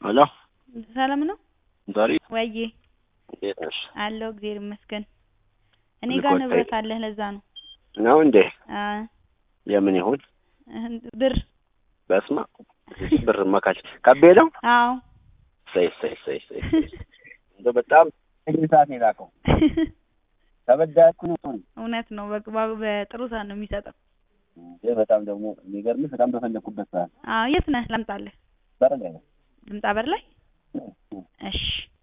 ሄሎ ሰላም ነው ዛሬ ወይዬ እንዴት ነሽ? አለሁ እግዚአብሔር ይመስገን። እኔ ጋር ንብረት አለ ለዛ ነው ነው እንዴ? የምን ይሁን ብር በስማ ብር ማካች ከቤ ነው? አዎ ሰይ እንደው በጣም እንግዲህ ላከው ተበዳኩ ነው። እውነት ነው በጥሩ ሰዓት ነው የሚሰጠው። በጣም ደግሞ የሚገርምሽ በጣም በፈለኩበት ሰዓት። የት ነህ? ላምጣልህ? በር ላይ ነው። ልምጣ በር ላይ? እሺ